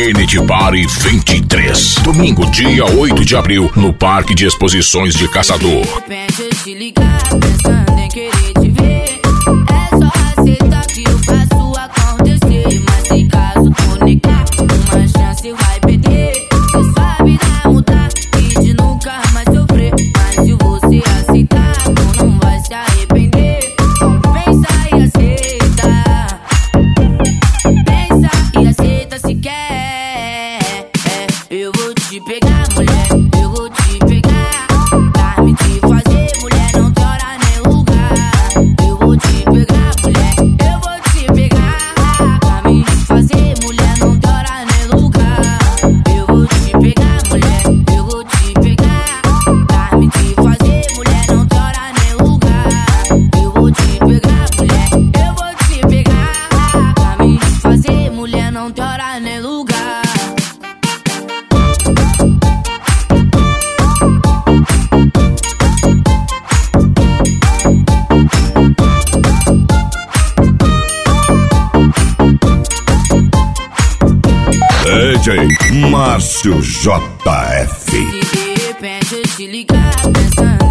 Kennedy Party 23. Domingo, dia 8 de abril, no Parque de Exposições de Caçador. De repente eu te ligar, pensando em querer te ver. É só aceitar que eu faço acontecer. Mas se caso tu negar, uma chance vai perder. Se sua vida mudar e de nunca mais sofrer. Mas se você aceitar, tu não vai se arrepender. Então pensa e aceita. Pensa e aceita se quer. Eu vou te pegar, mulher. Eu vou te pegar. Pra me te fazer, mulher, não tem hora nem lugar. Eu vou te pegar, mulher. Eu vou te pegar. Pra me te fazer, mulher, não tem hora nem lugar. Eu vou te pegar, mulher. Eu vou te pegar. Pra me te fazer, mulher, não tem hora nem lugar. Eu vou te pegar, mulher. Eu vou te pegar. Pra me te fazer, mulher, não tem hora nem lugar. DJ Márcio JF. Se de repente eu te ligar, pensando